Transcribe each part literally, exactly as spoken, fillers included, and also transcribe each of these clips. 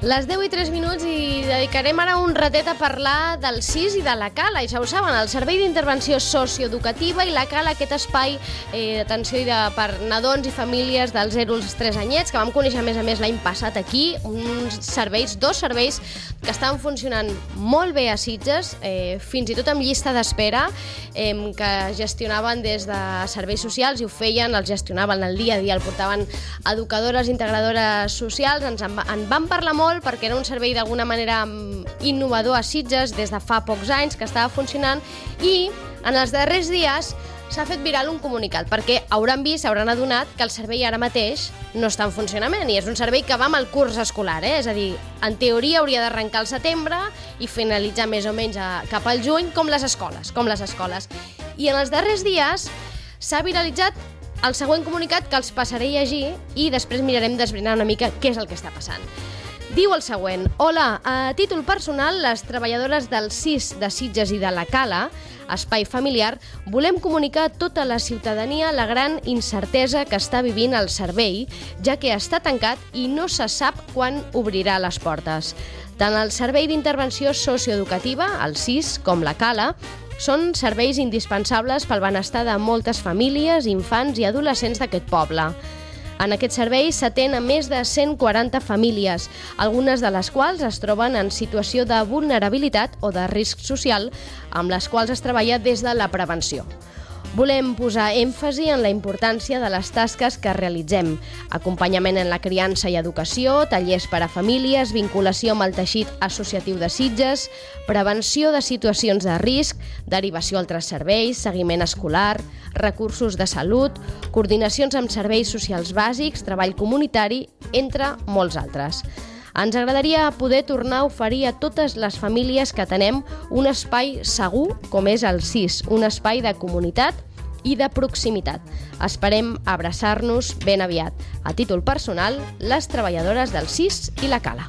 Les deu i tres minuts i dedicarem ara un ratet a parlar del S I S i de la Cala. I ja ho saben, el Servei d'Intervenció Socioeducativa i la Cala, aquest espai eh, d'atenció i de, per nadons i famílies dels zero als tres anyets, que vam conèixer a més a més l'any passat aquí, uns serveis, dos serveis que estaven funcionant molt bé a Sitges, eh, fins i tot amb llista d'espera, eh, que gestionaven des de serveis socials i ho feien, els gestionaven el dia a dia, el portaven educadores, integradores socials, ens en, en van parlar molt perquè era un servei d'alguna manera innovador a Sitges des de fa pocs anys que estava funcionant i en els darrers dies s'ha fet viral un comunicat perquè hauran vist, s'hauran adonat que el servei ara mateix no està en funcionament i és un servei que va amb el curs escolar, eh? És a dir, en teoria hauria d'arrencar al setembre i finalitzar més o menys a, cap al juny com les escoles, com les escoles. I en els darrers dies s'ha viralitzat el següent comunicat que els passaré a llegir i després mirarem d'esbrinar una mica què és el que està passant. Diu el següent: Hola, a títol personal, les treballadores del S I S de Sitges i de la Cala, espai familiar, volem comunicar a tota la ciutadania la gran incertesa que està vivint el servei, ja que està tancat i no se sap quan obrirà les portes. Tant el Servei d'Intervenció Socioeducativa, el S I S, com la Cala, són serveis indispensables pel benestar de moltes famílies, infants i adolescents d'aquest poble. En aquest servei s'atén a més de cent quaranta famílies, algunes de les quals es troben en situació de vulnerabilitat o de risc social, amb les quals es treballa des de la prevenció. Volem posar èmfasi en la importància de les tasques que realitzem, acompanyament en la criança i educació, tallers per a famílies, vinculació amb el teixit associatiu de Sitges, prevenció de situacions de risc, derivació a altres serveis, seguiment escolar, recursos de salut, coordinacions amb serveis socials bàsics, treball comunitari, entre molts altres. Ens agradaria poder tornar a oferir a totes les famílies que atenem un espai segur com és el S I S, un espai de comunitat i de proximitat. Esperem abraçar-nos ben aviat. A títol personal, les treballadores del S I S i la Cala.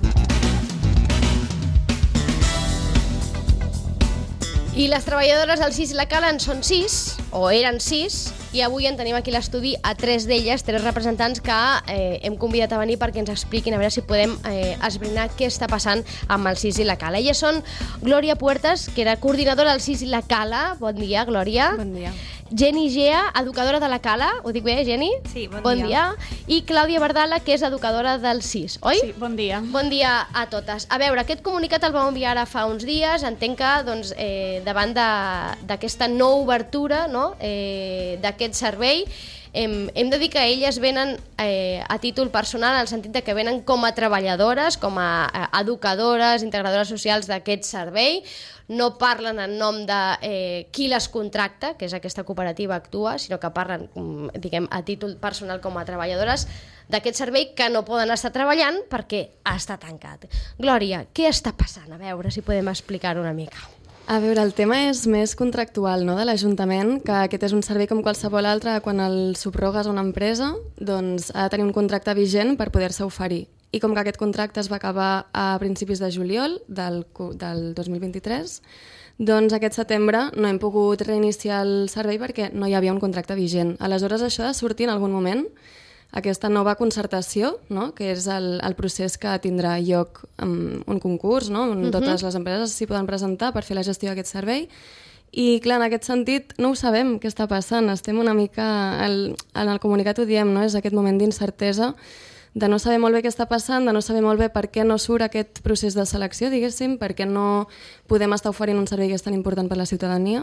I les treballadores del S I S i la Cala en són sis, o eren sis, i avui en tenim aquí a l'estudi a tres d'elles, tres representants que eh, hem convidat a venir perquè ens expliquin a veure si podem eh, esbrinar què està passant amb el S I S i la Cala. Elles són Glòria Puertas, que era coordinadora del S I S i la Cala. Bon dia, Glòria. Bon dia. Jenny Gea, educadora de la Cala. Ho dic bé, Jenny? Sí, bon, bon dia. dia. I Clàudia Bardala, que és educadora del S I S, oi? Sí, bon dia. Bon dia a totes. A veure, aquest comunicat el vam enviar ara fa uns dies. Entenc que doncs, eh, davant d'aquesta no obertura, no? eh, d'aquest servei, hem, hem de dir que elles venen eh, a títol personal, en el sentit de que venen com a treballadores, com a eh, educadores, integradores socials d'aquest servei. No parlen en nom de eh, qui les contracta, que és aquesta cooperativa Actua, sinó que parlen, diguem, a títol personal com a treballadores d'aquest servei que no poden estar treballant perquè està tancat. Glòria, què està passant? A veure si podem explicar-ho una mica. A veure, el tema és més contractual, no?, de l'Ajuntament, que aquest és un servei com qualsevol altre. Quan el subrogues a una empresa, doncs ha de tenir un contracte vigent per poder-se oferir. I com que aquest contracte es va acabar a principis de juliol del, del dos mil vint-i-tres, doncs aquest setembre no hem pogut reiniciar el servei perquè no hi havia un contracte vigent. Aleshores, això ha de sortir en algun moment, aquesta nova concertació, no?, que és el, el procés que tindrà lloc amb un concurs, no?, on uh-huh. totes les empreses s'hi poden presentar per fer la gestió d'aquest servei. I clar, en aquest sentit no ho sabem què està passant, estem una mica, el, en el comunicat ho diem, no?, és aquest moment d'incertesa, de no saber molt bé què està passant, de no saber molt bé per què no surt aquest procés de selecció, diguéssim, per què no podem estar oferint un servei que és tan important per la ciutadania.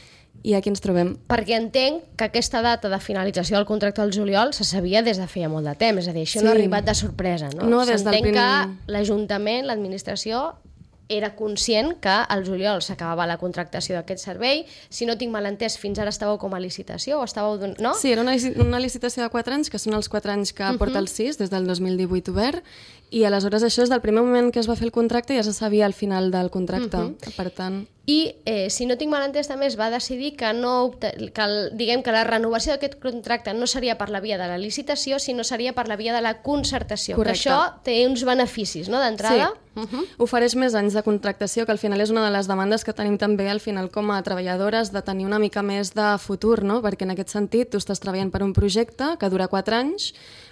I aquí ens trobem. Perquè entenc que aquesta data de finalització del contracte al juliol se sabia des de feia molt de temps, és a dir, això sí. no ha arribat de sorpresa, no? No, des del S'entén primer... que l'Ajuntament, l'administració, era conscient que al juliol s'acabava la contractació d'aquest servei. Si no tinc mal entès, fins ara estàveu com a licitació o estàveu... No? Sí, era una, una licitació de quatre anys, que són els quatre anys que uh-huh. porta el S I S, des del dos mil divuit obert, i aleshores això és del primer moment que es va fer el contracte ja se sabia al final del contracte. Uh-huh. Per tant... I, eh, si no tinc mal entès, també es va decidir que, no, que, el, diguem, que la renovació d'aquest contracte no seria per la via de la licitació, sinó seria per la via de la concertació. Correcte. Que això té uns beneficis, no?, d'entrada. Sí. Uh-huh. Ofereix més anys de contractació, que al final és una de les demandes que tenim també al final com a treballadores, de tenir una mica més de futur, no?, perquè en aquest sentit tu estàs treballant per un projecte que dura quatre anys,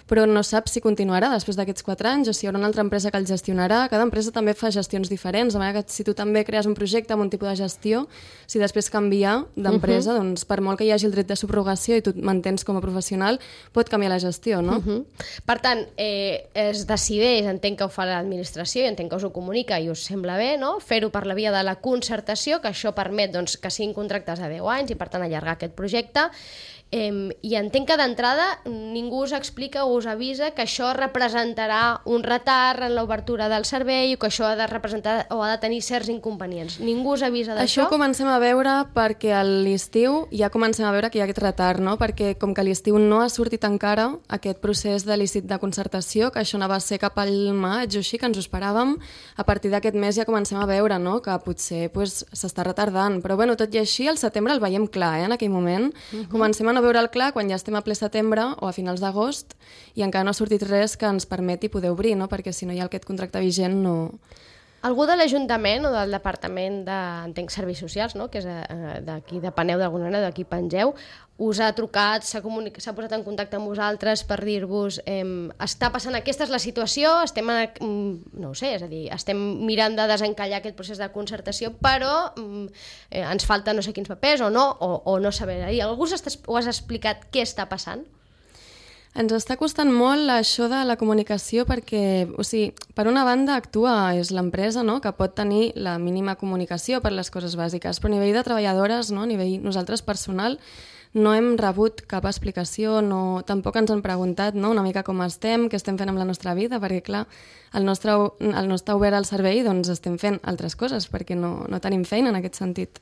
però no saps si continuarà després d'aquests quatre anys o si hi haurà una altra empresa que el gestionarà. Cada empresa també fa gestions diferents, de manera que si tu també crees un projecte amb un tipus de gestió, si després canviar d'empresa, uh-huh. doncs per molt que hi hagi el dret de subrogació i tu et mantens com a professional, pot canviar la gestió, no? Uh-huh. Per tant, eh, es decideix, entenc que ho fa l'administració i entenc que us ho comunica i us sembla bé, no? Fer-ho per la via de la concertació, que això permet doncs, que siguin contractes de deu anys i per tant allargar aquest projecte. Eh, I entenc que d'entrada ningú us explica o us avisa que això representarà un retard en l'obertura del servei o que això ha de representar o ha de tenir certs inconvenients. Ningú us avisa d'això? Això comencem a veure perquè a l'estiu ja comencem a veure que hi ha aquest retard, no? Perquè com que a l'estiu no ha sortit encara aquest procés de licit de concertació, que això no va ser cap al maig o així, que ens ho esperàvem, a partir d'aquest mes ja comencem a veure, no? Que potser pues, s'està retardant. Però bueno, tot i així, al setembre el veiem clar, eh? En aquell moment. Uh-huh. Comencem a no veure el clar quan ja estem a ple setembre o a finals d'agost i encara no ha sortit res que ens permeti poder obrir, no? Perquè si no hi ha aquest contracte vigent no... Algú de l'Ajuntament o del Departament d'Entenc Serveis Socials, no? Que és d'aquí depeneu d'alguna manera, d'aquí pengeu, us ha trucat, s'ha comunic... posat en contacte amb vosaltres per dir-vos eh, està passant aquesta és la situació, estem en... no ho sé, és a dir, estem mirant de desencallar aquest procés de concertació, però eh, ens falta no sé quins papers o no, o, o no saber. Algú us has explicat què està passant? Ens està costant molt això de la comunicació perquè, o sigui, per una banda actua és l'empresa, no?, que pot tenir la mínima comunicació per les coses bàsiques, però a nivell de treballadores, no?, a nivell nosaltres personal, no hem rebut cap explicació, no, tampoc ens han preguntat, no?, una mica com estem, què estem fent amb la nostra vida, perquè clar, el nostre, el nostre obert al servei doncs estem fent altres coses perquè no, no tenim feina en aquest sentit.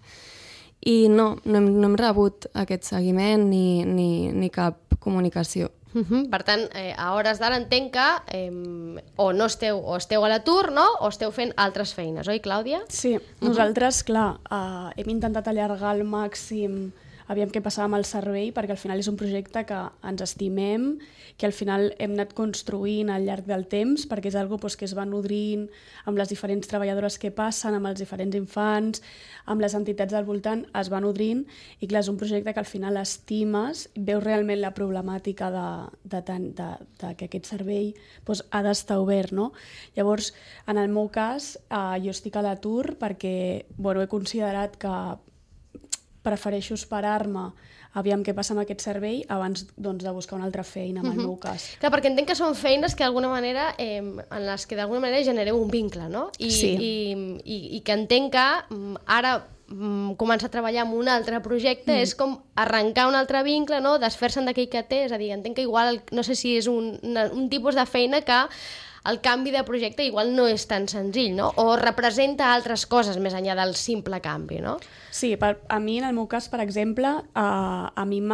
I no, no hem, no hem rebut aquest seguiment ni, ni, ni cap comunicació. Uh-huh. Per tant, eh, a hores d'ara entenc que eh, o no esteu, o esteu a l'atur, no?, o esteu fent altres feines, oi, Clàudia? Sí, uh-huh. Nosaltres, clar, eh, hem intentat allargar al màxim aviam què passava amb el servei, perquè al final és un projecte que ens estimem, que al final hem anat construint al llarg del temps, perquè és una cosa que es va nodrint amb les diferents treballadores que passen, amb els diferents infants, amb les entitats del voltant, es va nodrint, i clar, és un projecte que al final estimes, veus realment la problemàtica de, de, de, de, de que aquest servei doncs, ha d'estar obert, no? Llavors, en el meu cas, eh, jo estic a l'atur perquè bueno, he considerat que prefereixo esperar-me aviam què passa amb aquest servei abans doncs, de buscar una altra feina, en el uh-huh. meu cas. Clar, perquè entenc que són feines que d'alguna manera, eh, en les que d'alguna manera genereu un vincle, no? I, sí. i, i, i que entenc que ara mm, començar a treballar en un altre projecte mm. és com arrencar un altre vincle, no? Desfer-se'n d'aquell que té, és a dir, entenc que igual, no sé si és un, una, un tipus de feina que el canvi de projecte igual no és tan senzill, no? O representa altres coses més enllà del simple canvi, no? Sí, per, a mi, en el meu cas, per exemple, a, a mi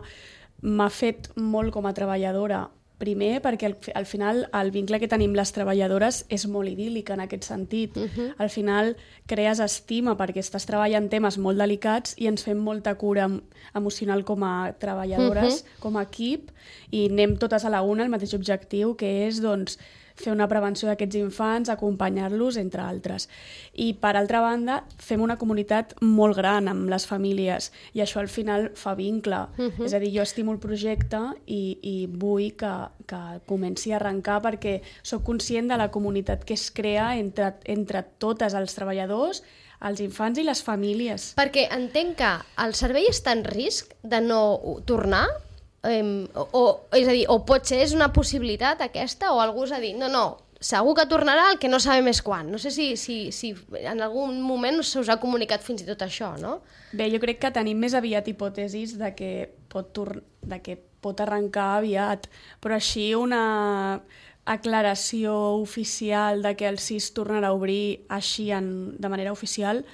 m'ha fet molt com a treballadora. Primer, perquè al, al final el vincle que tenim les treballadores és molt idíl·lic en aquest sentit. Uh-huh. Al final crees estima perquè estàs treballant temes molt delicats i ens fem molta cura emocional com a treballadores, uh-huh. com a equip, i anem totes a la una al mateix objectiu, que és doncs, fer una prevenció d'aquests infants, acompanyar-los, entre altres. I, per altra banda, fem una comunitat molt gran amb les famílies i això al final fa vincle. Uh-huh. És a dir, jo estimo el projecte i, i vull que, que comenci a arrencar perquè sóc conscient de la comunitat que es crea entre, entre totes els treballadors, els infants i les famílies. Perquè entenc que el servei està en risc de no tornar? Um, o, és a dir, o potser és una possibilitat aquesta, o algú us ha dit no, no, segur que tornarà, el que no sabem és quan. No sé si, si, si en algun moment se us ha comunicat fins i tot això, no? Bé, jo crec que tenim més aviat hipòtesis de que pot, tor- de que pot arrencar aviat, però així una aclaració oficial de que el S I S tornarà a obrir així en, de manera oficial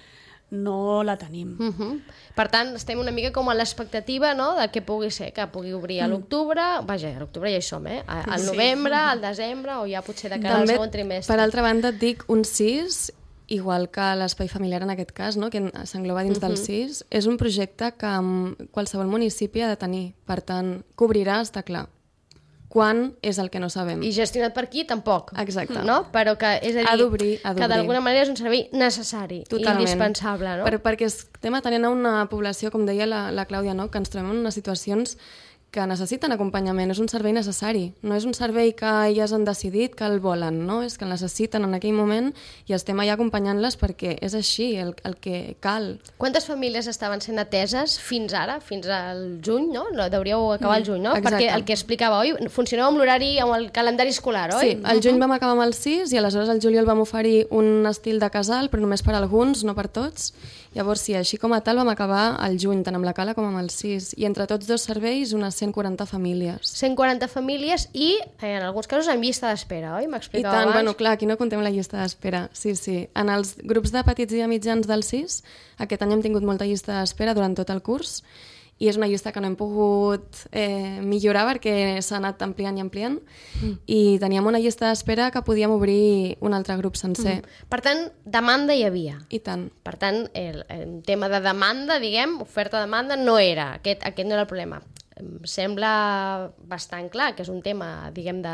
no la tenim. Uh-huh. Per tant, estem una mica com a l'expectativa, no?, de què pugui ser, que pugui obrir a l'octubre, vaja, a l'octubre ja hi som, eh? Al novembre, sí. Al desembre, o ja potser de cara També, al segon trimestre. Per altra banda, et dic, un S I S, igual que l'espai familiar en aquest cas, no?, que s'engloba dins uh-huh. del S I S, és un projecte que qualsevol municipi ha de tenir. Per tant, cobrirà, està clar. Quan és el que no sabem. I gestionat per aquí tampoc. Exacte. No? Però que, és a dir, ha d'obrir, ha d'obrir. Que d'alguna manera és un servei necessari, totalment. Indispensable, no? Per, perquè estem atenent a una població, com deia la, la Clàudia, no? Que ens trobem en unes situacions que necessiten acompanyament, és un servei necessari, no és un servei que elles han decidit que el volen, no? És que el necessiten en aquell moment i estem allà acompanyant-les perquè és així el, el que cal. Quantes famílies estaven sent ateses fins ara, fins al juny, no? Deuríeu acabar el juny, no? Exacte. Perquè el que explicava, oi? Funcioneu amb l'horari, amb el calendari escolar, oi? Sí, al juny vam acabar amb el sis i aleshores al juliol vam oferir un estil de casal, però només per a alguns, no per tots. Llavors sí, així com a tal vam acabar al juny, tant amb la cala com amb el sis. I entre tots dos serveis, unes cent quaranta famílies. cent quaranta famílies i, en alguns casos, en llista d'espera, oi? I M'explicava tant, abans. bueno, clar, aquí no contem la llista d'espera. Sí, sí. En els grups de petits i de mitjans del sis, aquest any hem tingut molta llista d'espera durant tot el curs i és una llista que no hem pogut eh, millorar perquè s'ha anat ampliant i ampliant mm. i teníem una llista d'espera que podíem obrir un altre grup sencer. Mm. Per tant, demanda hi havia. I tant. Per tant, el, el tema de demanda, diguem, oferta-demanda, no era. Aquest, aquest no era el problema. Em sembla bastant clar que és un tema, diguem, de,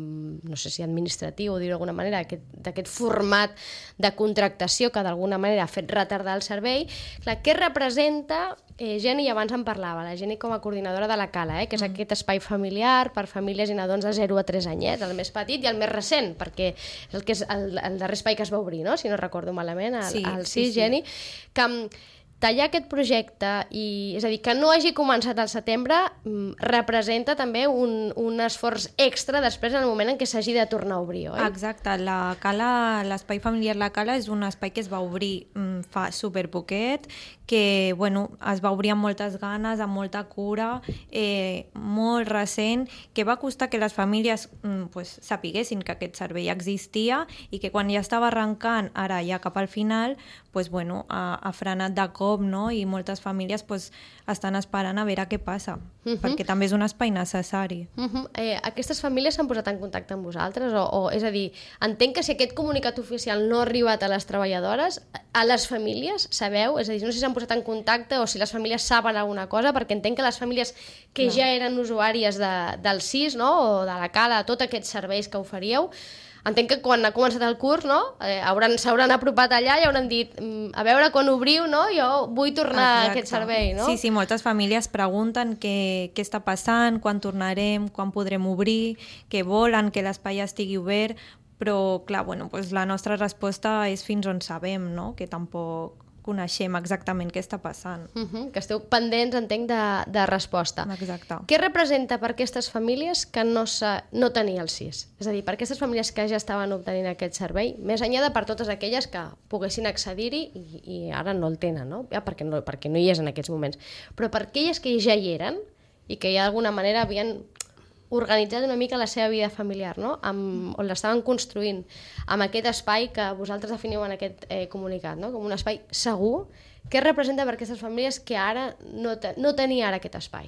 no sé si administratiu o dir-ho d'alguna manera, d'aquest format de contractació que d'alguna manera ha fet retardar el servei. Clar, què representa, eh, Jenny abans en parlava, la Jenny com a coordinadora de la Cala, eh, que és mm. aquest espai familiar per famílies i nadons de zero a tres anyets, el més petit i el més recent, perquè és el, que és el, el darrer espai que es va obrir, no? Si no recordo malament, al, sí, al sí, sis, sí. Jenny, que tallar aquest projecte, i, és a dir, que no hagi començat al setembre, representa també un, un esforç extra després en el moment en què s'hagi de tornar a obrir, oi? Exacte, la Cala, l'espai familiar La Cala és un espai que es va obrir fa superpoquet, que bueno, es va obrir amb moltes ganes, amb molta cura, eh, molt recent, que va costar que les famílies pues, sapiguessin que aquest servei existia i que quan ja estava arrencant, ara ja cap al final, pues, bueno, ha, ha frenat de cop, no? I moltes famílies pues, estan esperant a veure què passa, uh-huh. perquè també és un espai necessari. Uh-huh. eh, aquestes famílies s'han posat en contacte amb vosaltres? O, o, és a dir, entenc que si aquest comunicat oficial no ha arribat a les treballadores, a les famílies, sabeu? És a dir, no sé si s'han posat en contacte o si les famílies saben alguna cosa, perquè entenc que les famílies que Clar. ja eren usuàries de, del sis, no? O de la Cala, tots aquests serveis que oferíeu, entenc que quan ha començat el curs, no? eh, hauran, s'hauran apropat allà i hauran dit a veure quan obriu, no? Jo vull tornar Exacte. a aquest servei, no? Sí, sí, moltes famílies pregunten què, què està passant, quan tornarem, quan podrem obrir, què volen, que l'espai estigui obert, però clar, bueno, doncs la nostra resposta és fins on sabem, no? Que tampoc coneixem exactament què està passant. Uh-huh, que esteu pendents, entenc, de, de resposta. Exacte. Què representa per aquestes famílies que no, no tenia el sis? És a dir, per aquestes famílies que ja estaven obtenint aquest servei, més enllà de per totes aquelles que poguessin accedir-hi i, i ara no el tenen, no? Ja, perquè no? Perquè no hi és en aquests moments. Però per aquelles que ja hi eren i que ja d'alguna manera havien organitzat una mica la seva vida familiar, no? Amb, on l'estaven construint, amb aquest espai que vosaltres definiu en aquest eh, comunicat, no? Com un espai segur. Què representa per aquestes famílies que ara no, te, no tenia ara aquest espai?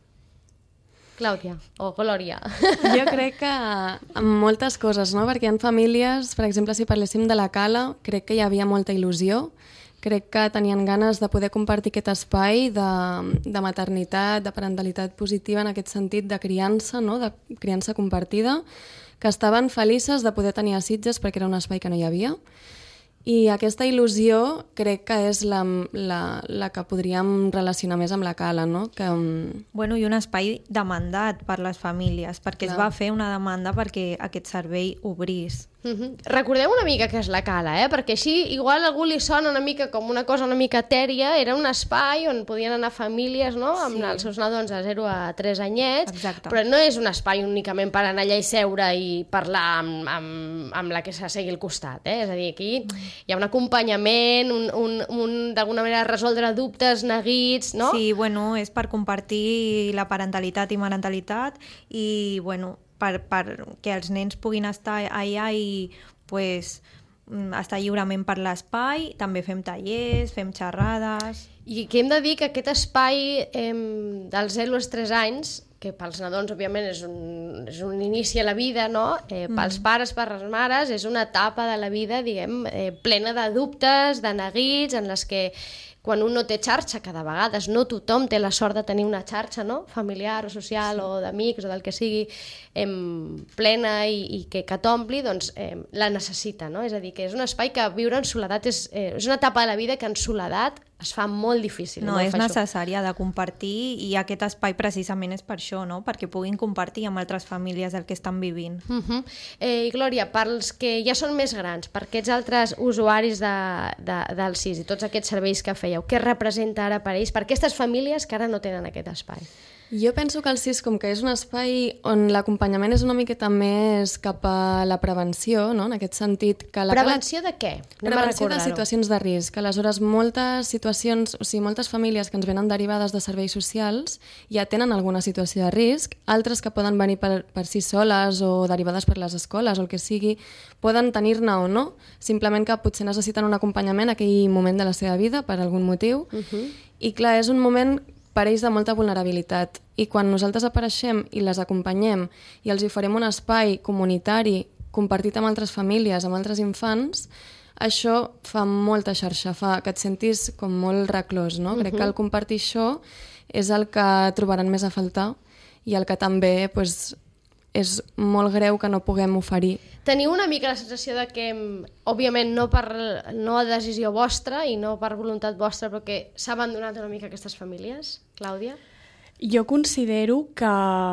Clàudia, o Glòria. Jo crec que amb moltes coses, no? Perquè hi ha famílies, per exemple, si parléssim de la Cala, crec que hi havia molta il·lusió, crec que tenien ganes de poder compartir aquest espai de, de maternitat, de parentalitat positiva en aquest sentit de criança, no? De criança compartida, que estaven felices de poder tenir a Sitges perquè era un espai que no hi havia. I aquesta il·lusió crec que és la, la, la que podríem relacionar més amb la Cala, no? Que, bueno, i un espai demandat per les famílies, perquè Clar. es va fer una demanda perquè aquest servei obrís. Uh-huh. Recordeu una mica què és la Cala, eh? Perquè així igual a algú li sona una mica com una cosa una mica etèria, era un espai on podien anar famílies, no? Amb sí. els seus nadons de zero a tres anyets, Exacte. Però no és un espai únicament per anar allà i seure i parlar amb, amb, amb la que s'assegui al costat, eh? És a dir, aquí hi ha un acompanyament, un, un, un, d'alguna manera resoldre dubtes, neguits, no? Sí, bueno, és per compartir la parentalitat i marentalitat i, bueno, per, per que els nens puguin estar allà i pues, estar lliurement per l'espai. També fem tallers, fem xerrades. I que hem de dir que aquest espai eh, dels zero als tres anys, que pels nadons, òbviament, és un, és un inici a la vida, no? Eh, pels mm. pares, per les mares, és una etapa de la vida, diguem, eh, plena de dubtes, de neguits, en les que quan un no té xarxa, que de vegades no tothom té la sort de tenir una xarxa, no? Familiar o social sí. o d'amics o del que sigui, eh, plena i, i que, que t'ompli, doncs eh, la necessita, no? És a dir, que és un espai que viure en soledat és, eh, és una etapa de la vida que en soledat es fa molt difícil. No, molt és feixuc. necessària de compartir i aquest espai precisament és per això, no? Perquè puguin compartir amb altres famílies el que estan vivint. Uh -huh. eh, I Glòria, pels que ja són més grans, per aquests altres usuaris de, de, del S I S i tots aquests serveis que fèieu, què representa ara per ells, per aquestes famílies que ara no tenen aquest espai? Jo penso que el S I S, com que és un espai on l'acompanyament és una miqueta més cap a la prevenció, no? En aquest sentit... Que la Prevenció de què? Anem Prevenció de situacions de risc. Aleshores, moltes situacions, o sigui, moltes famílies que ens venen derivades de serveis socials ja tenen alguna situació de risc, altres que poden venir per, per si soles o derivades per les escoles o el que sigui, poden tenir-ne o no, simplement que potser necessiten un acompanyament en aquell moment de la seva vida per algun motiu. Uh-huh. I clar, és un moment per ells de molta vulnerabilitat. I quan nosaltres apareixem i les acompanyem i els oferim un espai comunitari compartit amb altres famílies, amb altres infants, això fa molta xarxa, fa que et sentis com molt reclòs, no? Uh-huh. Crec que el compartir això és el que trobaran més a faltar i el que també pues, és molt greu que no puguem oferir. Teniu una mica la sensació de que, òbviament, no per no a decisió vostra i no per voluntat vostra, però que s'ha abandonat una mica aquestes famílies? Clàudia? Jo considero que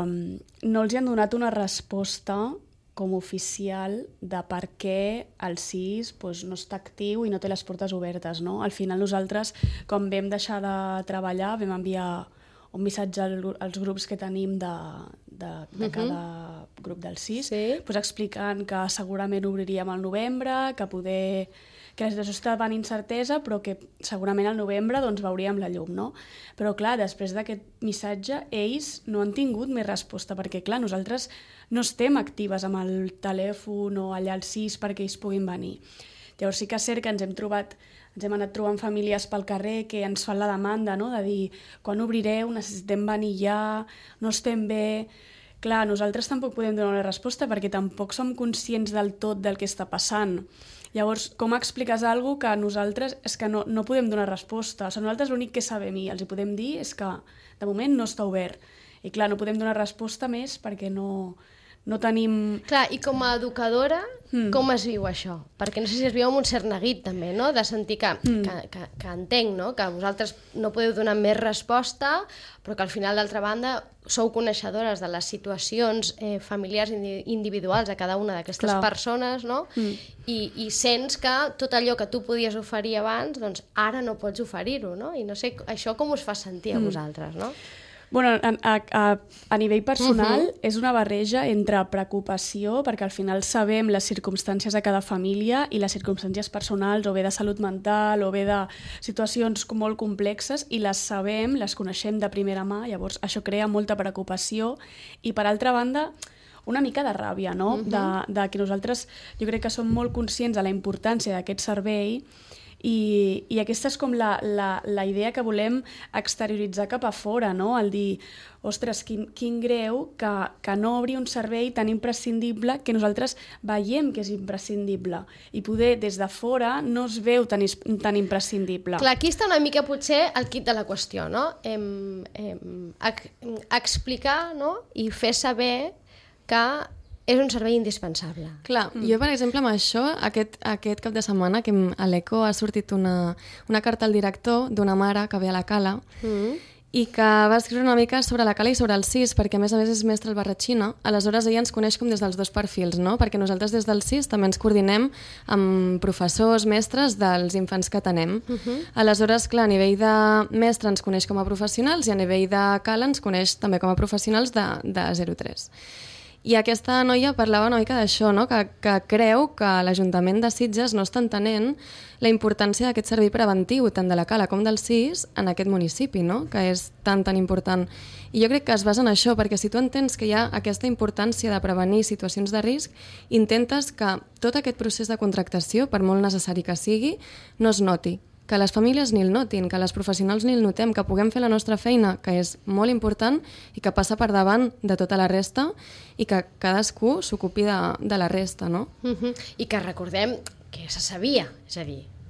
no els hi han donat una resposta com oficial de per què el S I S doncs, no està actiu i no té les portes obertes. No? Al final nosaltres, quan vam deixar de treballar, vam enviar un missatge als grups que tenim de, de, de cada grup del S I S, sí. doncs explicant que segurament obriríem al novembre, que poder que la situació estava en incertesa, però que segurament al novembre doncs, veuríem la llum, no? Però clar, després d'aquest missatge, ells no han tingut més resposta, perquè clar, nosaltres no estem actives amb el telèfon o allà al S I S perquè ells puguin venir. Llavors sí que és cert que ens hem trobat ens hem anat trobant famílies pel carrer que ens fan la demanda, no? De dir, quan obrireu, necessitem venir ja, no estem bé... Clar, nosaltres tampoc podem donar una resposta perquè tampoc som conscients del tot del que està passant. Llavors, com expliques alguna cosa que nosaltres és que no, no podem donar resposta? O sigui, nosaltres l'únic que sabem i els hi podem dir és que de moment no està obert. I clar, no podem donar resposta més perquè no... no tenim... Clar, i com a educadora, mm. com es viu això? Perquè no sé si es viu amb un cert neguit, també, no? De sentir que, mm. que, que, que entenc, no? Que vosaltres no podeu donar més resposta, però que al final, d'altra banda, sou coneixedores de les situacions eh, familiars individuals de cada una d'aquestes persones, no? Mm. I, I sents que tot allò que tu podies oferir abans, doncs ara no pots oferir-ho, no? I no sé, això com us fa sentir a mm. vosaltres, no? Bueno, a, a, a nivell personal uh-huh. és una barreja entre preocupació, perquè al final sabem les circumstàncies de cada família i les circumstàncies personals, o bé de salut mental, o bé de situacions molt complexes, i les sabem, les coneixem de primera mà, llavors això crea molta preocupació, i per altra banda, una mica de ràbia, no? Uh-huh. de, de que nosaltres, jo crec que som molt conscients de la importància d'aquest servei, I, i aquesta és com la, la, la idea que volem exterioritzar cap a fora, no? El dir, ostres, quin, quin greu que, que no obri un servei tan imprescindible que nosaltres veiem que és imprescindible i poder des de fora no es veu tan, tan imprescindible. Clar, aquí està una mica potser el quid de la qüestió, no? Em, em, ex, explicar, no? I fer saber que és un servei indispensable. Clar, mm. jo, per exemple, amb això, aquest, aquest cap de setmana, que a l'Eco ha sortit una, una carta al director d'una mare que ve a la Cala mm. i que va escriure una mica sobre la Cala i sobre el S I S, perquè a més a més és mestra albarratxina. Aleshores ella ens coneix com des dels dos perfils, no? Perquè nosaltres des del S I S també ens coordinem amb professors, mestres dels infants que atenem. Uh-huh. Aleshores, clar, a nivell de mestre ens coneix com a professionals i a nivell de Cala ens coneix també com a professionals de, de zero tres. I aquesta noia parlava una mica d'això, no? que, que creu que l'Ajuntament de Sitges no està entenent la importància d'aquest servei preventiu, tant de la Cala com del S I S, en aquest municipi, no? Que és tan, tan important. I jo crec que es basa en això, perquè si tu entens que hi ha aquesta importància de prevenir situacions de risc, intentes que tot aquest procés de contractació, per molt necessari que sigui, no es noti. Que les famílies ni el notin, que les professionals ni el notem, que puguem fer la nostra feina, que és molt important i que passa per davant de tota la resta i que cadascú s'ocupi de, de la resta, no? Uh-huh. I que recordem que se sabia, és a dir,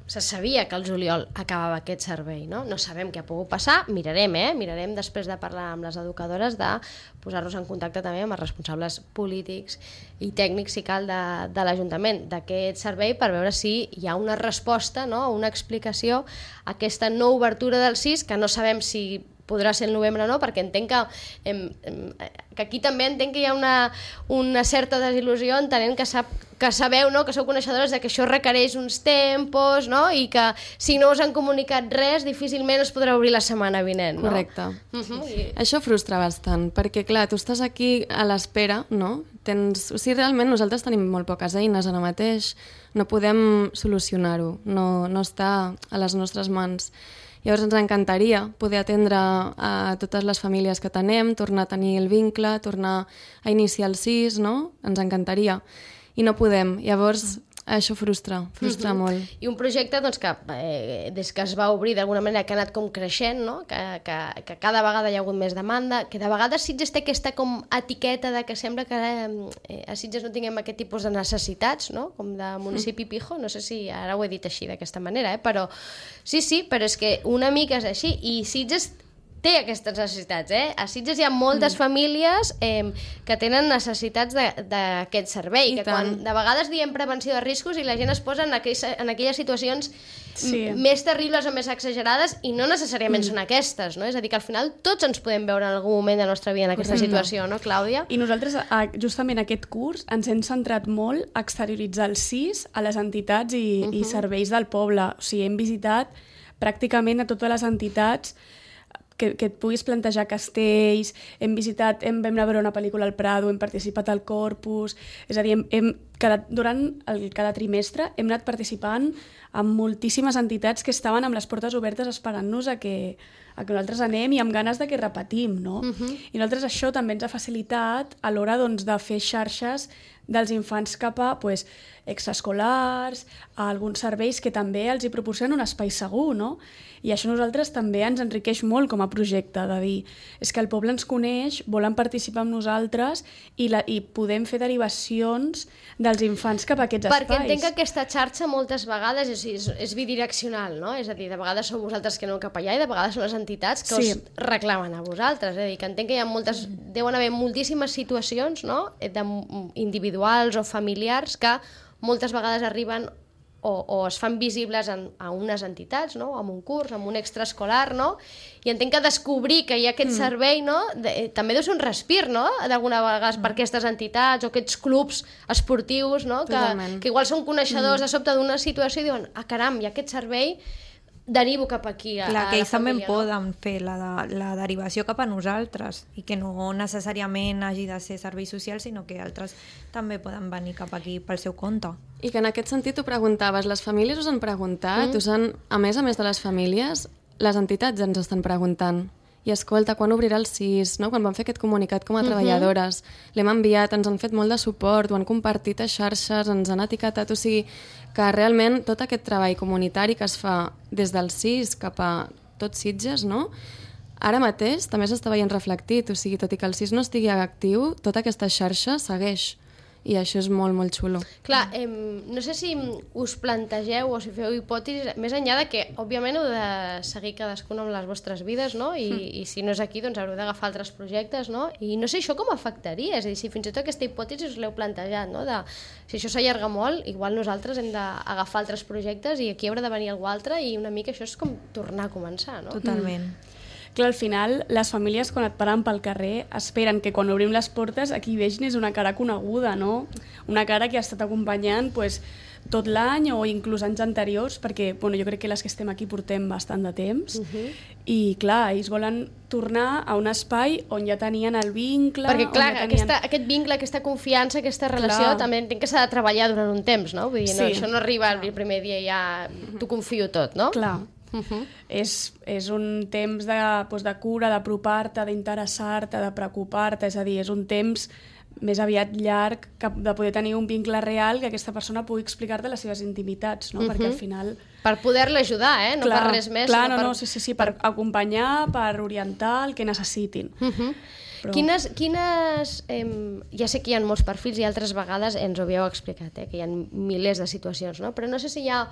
se sabia que el juliol acabava aquest servei, no? No sabem què ha pogut passar, mirarem, eh? Mirarem després de parlar amb les educadores de posar-nos en contacte també amb els responsables polítics i tècnics, si cal, de, de l'Ajuntament d'aquest servei per veure si hi ha una resposta, no? Una explicació a aquesta no obertura del C I S, que no sabem si podrà ser el novembre o no, perquè entenc que, em, em, que aquí també entenc que hi ha una, una certa desil·lusió entenent que, sap, que sabeu, no? Que sou coneixedores de que això requereix uns tempos, no? I que si no us han comunicat res difícilment es podrà obrir la setmana vinent, no? Correcte. Uh -huh. I... Això frustra bastant, perquè clar, tu estàs aquí a l'espera, no? Tens... O sigui, realment nosaltres tenim molt poques eines ara mateix, no podem solucionar-ho, no, no està a les nostres mans. Llavors ens encantaria poder atendre a totes les famílies que tenem, tornar a tenir el vincle, tornar a iniciar el C I S, no? Ens encantaria. I no podem. Llavors això frustra, frustra uh-huh. molt. I un projecte doncs, que eh, des que es va obrir d'alguna manera que ha anat com creixent, no? que, que, que cada vegada hi ha hagut més demanda, que de vegades Sitges té aquesta com etiqueta de que sembla que eh, a Sitges no tinguem aquest tipus de necessitats, no? Com de municipi pijo, no sé si ara ho he dit així d'aquesta manera, eh? Però sí, sí, però és que una mica és així, i Sitges té aquestes necessitats, eh? A Sitges hi ha moltes mm. famílies eh, que tenen necessitats d'aquest servei, I que tant. Quan de vegades diem prevenció de riscos i la gent es posa en, aquells, en aquelles situacions sí. més terribles o més exagerades i no necessàriament mm. són aquestes, no? És a dir, que al final tots ens podem veure en algun moment de la nostra vida en aquesta Correcte. Situació, no, Clàudia? I nosaltres, justament aquest curs, ens hem centrat molt a exterioritzar el C I S a les entitats i, uh-huh. i serveis del poble. O sigui, hem visitat pràcticament a totes les entitats que, que et puguis plantejar castells, hem visitat, hem, vam anar a veure una pel·lícula al Prado, hem participat al Corpus, és a dir, hem, hem, cada, durant el, cada trimestre hem anat participant amb moltíssimes entitats que estaven amb les portes obertes esperant-nos a que, a que nosaltres anem i amb ganes de que repetim, no? Uh-huh. I nosaltres això també ens ha facilitat a l'hora doncs, de fer xarxes dels infants cap a pues, extraescolars, a alguns serveis que també els hi proporcionen un espai segur, no? I això a nosaltres també ens enriqueix molt com a projecte, de dir, és que el poble ens coneix, volen participar amb nosaltres i, la, i podem fer derivacions dels infants cap a aquests Perquè espais. Perquè entenc que aquesta xarxa moltes vegades és, és, és bidireccional, no? És a dir, de vegades sou vosaltres que no cap allà i de vegades són les entitats que sí. us reclamen a vosaltres. És a dir, que entenc que hi ha moltes, deuen haver moltíssimes situacions, no? De, individuals o familiars que moltes vegades arriben o, o es fan visibles en, a unes entitats, no? En un curs, en un extraescolar, no? I entenc que descobrir que hi ha aquest mm. servei, no? De, també deu ser un respir, no? D'alguna vegada mm. per aquestes entitats o aquests clubs esportius, no? Que, que igual són coneixedors mm. de sobte d'una situació i diuen, ah, caram, hi ha aquest servei, derivo cap aquí a, Clar, a que la ells també família, poden no? fer la, la derivació cap a nosaltres i que no necessàriament hagi de ser serveis socials, sinó que altres també poden venir cap aquí pel seu compte. I que en aquest sentit tu preguntaves, les famílies us han preguntat, mm. us han, a més a més de les famílies, les entitats ens estan preguntant. I escolta, quan obrirà el C I S? No? Quan vam fer aquest comunicat com a treballadores, uh-huh. l'hem enviat, ens han fet molt de suport, ho han compartit a xarxes, ens han etiquetat, o sigui que realment tot aquest treball comunitari que es fa des del C I S cap a tots Sitges, no? Ara mateix també s'està veient reflectit, o sigui, tot i que el C I S no estigui actiu, tota aquesta xarxa segueix. I això és molt, molt xulo. Clar, eh, no sé si us plantegeu o si feu hipòtesis, més enllà de que, òbviament, heu de seguir cadascun amb les vostres vides, no? I, mm. i si no és aquí, doncs haureu d'agafar altres projectes, no? I no sé això com afectaria, és a dir, si fins i tot aquesta hipòtesi us l'heu plantejat, no? De, si això s'allarga molt, igual nosaltres hem d'agafar altres projectes i aquí haurà de venir algú altre i una mica això és com tornar a començar, no? Totalment. Mm. Clar, al final, les famílies, quan et paren pel carrer, esperen que quan obrim les portes aquí vegin és una cara coneguda, no? Una cara que ha estat acompanyant pues, tot l'any o inclús anys anteriors, perquè bueno, jo crec que les que estem aquí portem bastant de temps, uh-huh. i clar, ells volen tornar a un espai on ja tenien el vincle... Perquè clar, ja tenien... aquesta, aquest vincle, aquesta confiança, aquesta relació, clar. També entenc que s'ha de treballar durant un temps, no? Vull dir, no, sí. això no arriba el primer dia i ja t'ho confio tot, no? Clar. Uh-huh. És, és un temps de, doncs, de cura, d'apropar-te, d'interessar-te, de preocupar-te, és a dir, és un temps més aviat llarg que de poder tenir un vincle real que aquesta persona pugui explicar-te les seves intimitats, no? Uh-huh. Perquè al final... Per poder-la ajudar, eh? No clar, per res més. Clar, no, per... no, sí, sí, sí, per acompanyar, per orientar el que necessitin. Uh-huh. Però... Quines, quines eh, ja sé que hi ha molts perfils i altres vegades ens ho havíeu explicat, eh, que hi ha milers de situacions, no? Però no sé si hi ha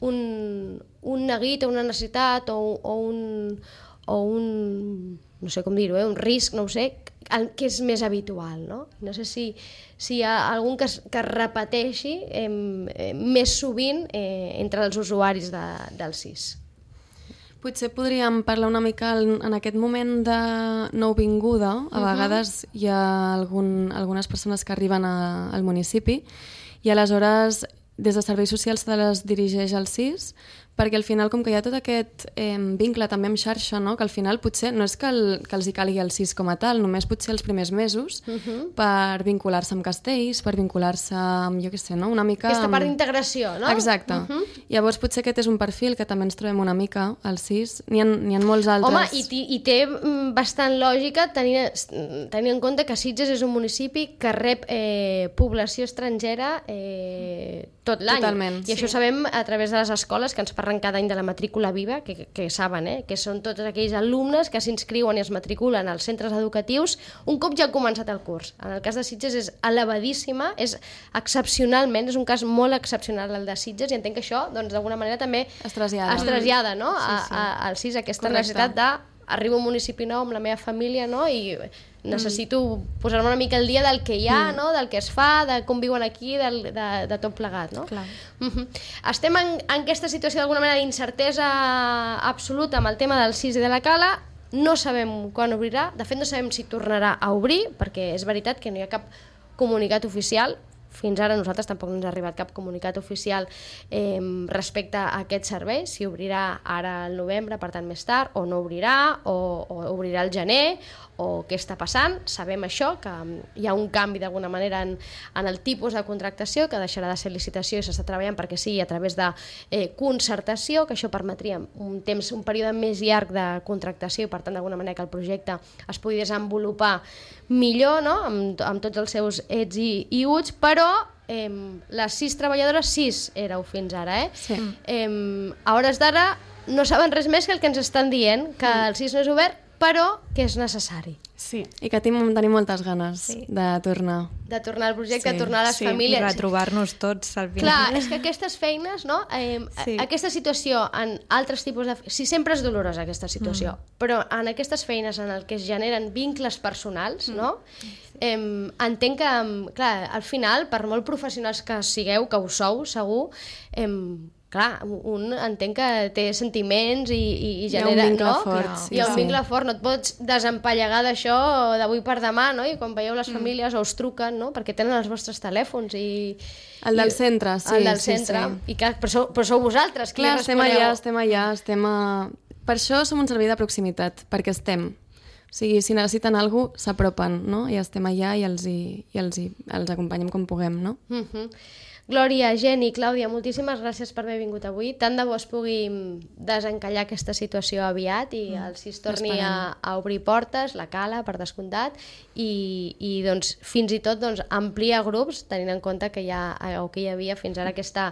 un, un neguit o una necessitat o, o un... o un, no sé com dir-ho, eh? un risc, no ho sé, que és més habitual, no? No sé si, si hi ha algun que es, que es repeteixi eh, eh, més sovint eh, entre els usuaris de, del S I S. Potser podríem parlar una mica en, en aquest moment de nouvinguda. A uh-huh. vegades hi ha algun, algunes persones que arriben a, al municipi i aleshores des de Serveis Socials se les dirigeix al S I S, perquè al final, com que hi ha tot aquest eh, vincle també amb xarxa, no? Que al final potser no és que, el, que els hi calgui el S I S com a tal, només potser els primers mesos uh-huh. per vincular-se amb castells, per vincular-se amb, jo què sé, no? Una mica... Aquesta part d'integració, no? Exacte. Uh-huh. Llavors potser aquest és un perfil que també ens trobem una mica al S I S. N'hi ha, n'hi ha molts altres. Home, i, i té bastant lògica tenint, tenint en compte que Sitges és un municipi que rep eh, població estrangera eh, tot l'any. Totalment. I sí. això sabem a través de les escoles que ens parlen cada any de la matrícula viva, que, que, que saben, eh? que són tots aquells alumnes que s'inscriuen i es matriculen als centres educatius un cop ja ha començat el curs. En el cas de Sitges és elevadíssima, és excepcionalment, és un cas molt excepcional el de Sitges, i entenc que això, doncs, d'alguna manera també es trasllada, es trasllada no? sí, sí. A, a, al S I S, aquesta Correcte. necessitat de arribo a un municipi nou amb la meva família, no? I necessito mm. posar-me una mica al dia del que hi ha, mm. no? Del que es fa, de com viuen aquí, del, de, de tot plegat, no? Clar. Mm-hmm. Estem en, en aquesta situació d'alguna manera d'incertesa absoluta amb el tema del S I S i de la Cala. No sabem quan obrirà, de fet no sabem si tornarà a obrir, perquè és veritat que no hi ha cap comunicat oficial. Fins ara nosaltres tampoc no ens ha arribat cap comunicat oficial eh, respecte a aquest servei, si obrirà ara al novembre, per tant més tard, o no obrirà, o, o obrirà al gener, o què està passant. Sabem això, que hi ha un canvi d'alguna manera en, en el tipus de contractació, que deixarà de ser licitació i s'està treballant perquè sigui a través de eh, concertació, que això permetria un temps, un període més llarg de contractació i per tant d'alguna manera que el projecte es pugui desenvolupar millor, no? amb, amb tots els seus ets i, i uts, però eh, les sis treballadores, sis éreu fins ara, eh? Sí. Eh, a hores d'ara no saben res més que el que ens estan dient, que mm. el S I S no és obert, però que és necessari. Sí. I que tenim, tenim moltes ganes sí. de tornar. De tornar al projecte, sí. de tornar a les sí. famílies. I retrobar-nos tots al final. Clar, és que aquestes feines, no? Eh, sí. Aquesta situació en altres tipus de... Sí, sempre és dolorosa aquesta situació, mm. però en aquestes feines en el que es generen vincles personals, mm. no? Eh, entenc que, clar, al final, per molt professionals que sigueu, que ho sou, segur, eh, clar, un entenc que té sentiments i, i, i genera... Hi ha un vincle no? fort. Sí, Hi ha un sí. vincle fort, no et pots desempallegar d'això d'avui per demà, no? I quan veieu les famílies mm. o us truquen, no? Perquè tenen els vostres telèfons i... El del i, centre, sí. El del sí, centre, sí. i clar, però, sou, però sou vosaltres qui clar, estem responeu. allà, estem allà, estem a... Per això som un servei de proximitat, perquè estem. O sigui, si necessiten alguna cosa, s'apropen, no? I estem allà i els, hi, i els, hi, els acompanyem com puguem, no? Mhm. Glòria, Jenny, Clàudia, moltíssimes gràcies per haver vingut avui. Tant de bo es pugui desencallar aquesta situació aviat i el S I S torni a, a obrir portes, la Cala, per descomptat, i, i doncs, fins i tot doncs, ampliar grups, tenint en compte que hi ha, o que hi havia fins ara aquesta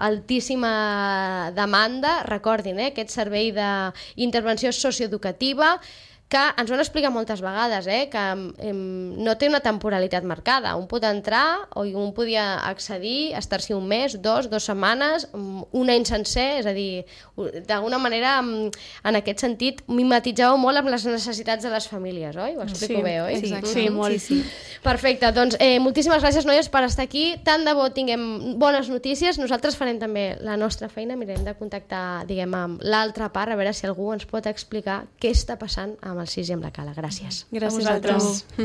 altíssima demanda. Recordin, eh, aquest servei d'intervenció socioeducativa, que ens ho han explicat moltes vegades, eh, que eh, no té una temporalitat marcada. Un pot entrar o un podia accedir, estar-s'hi un mes, dos, dues setmanes, un any sencer, és a dir, d'alguna manera, en aquest sentit, mimetitzàveu molt amb les necessitats de les famílies, oi? Ho explico sí, bé, oi? Exacte. Sí, molt. Sí, sí. Perfecte, doncs eh, moltíssimes gràcies, noies, per estar aquí. Tant de bo tinguem bones notícies. Nosaltres farem també la nostra feina, mirarem de contactar, diguem, amb l'altra part, a veure si algú ens pot explicar què està passant amb el S I S i amb la Cala. Gràcies. Gràcies a vosaltres. A tu.